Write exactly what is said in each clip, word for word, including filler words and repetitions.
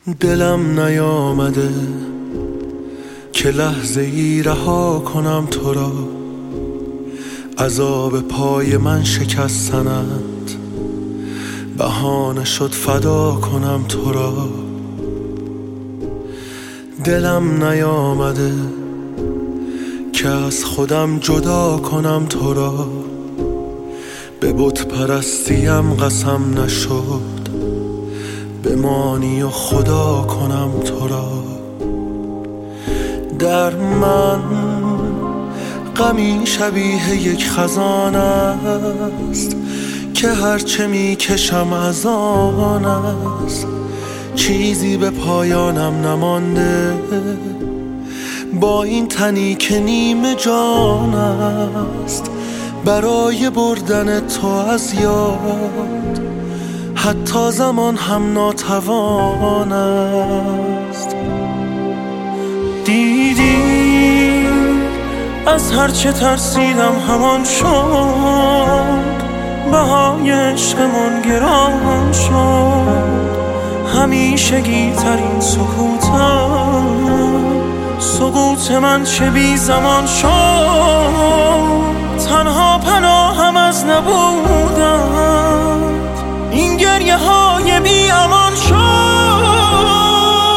دلم نیامده که لحظه ای رها کنم تو را، عذاب پای من شکستنت بهانه شد فدا کنم تو را. دلم نیامده که از خودم جدا کنم تو را، به بت پرستیم قسم نشد بمانی و خدا کنم تو را. در من غمی شبیه یک خزان است که هرچه می کشم از آن است، چیزی به پایانم نمانده با این تنی که نیم جان است. برای بردن تو از یاد حتی زمان هم ناتوان است. دیدی از هرچه ترسیدم همان شد، بهای عشقمون گران شد. همیشگی ترین سکوتم، سکوت من چه بی زمان شد. تنها پناهم از نبودم، این گریه های بی امان شد.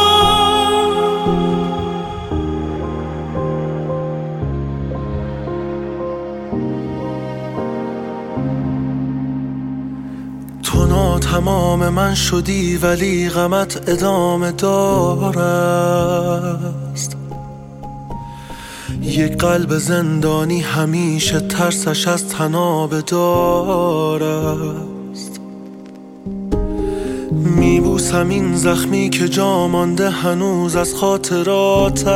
تو ناتمام من شدی ولی غمت ادامه دارست. یک قلب زندانی همیشه ترسش از تناب دارست. میبوسم این زخمی که جا مانده هنوز از خاطراتت،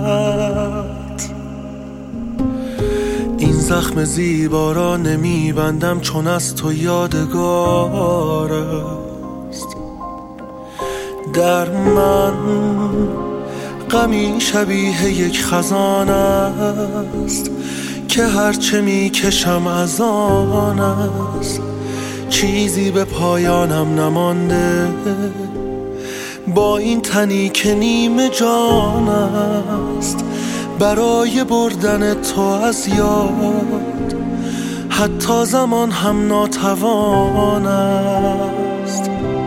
این زخم زیبا را نمیبندم چون از تو یادگار است. در من غمی شبیه یک خزان است که هرچه میکشم از آن است، چیزی به پایانم نمانده با این تنی که نیم جان است. برای بردن تو از یاد حتی زمان هم ناتوان است.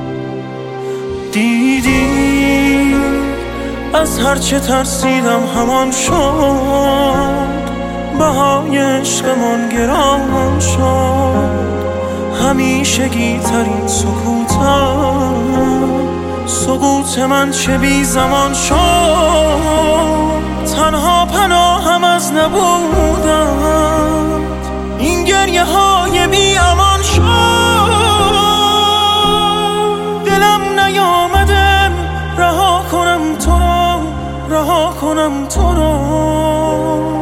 دیدی از هرچه ترسیدم همان شد، بهای عشقمون گران شد. همیشگی ترین سکوتم، سکوت من چه بی زمان شد. تنها پناهم از نبودم، این گریه های بی امان شد. دلم نیامده رها کنم تو را، رها کنم تو را.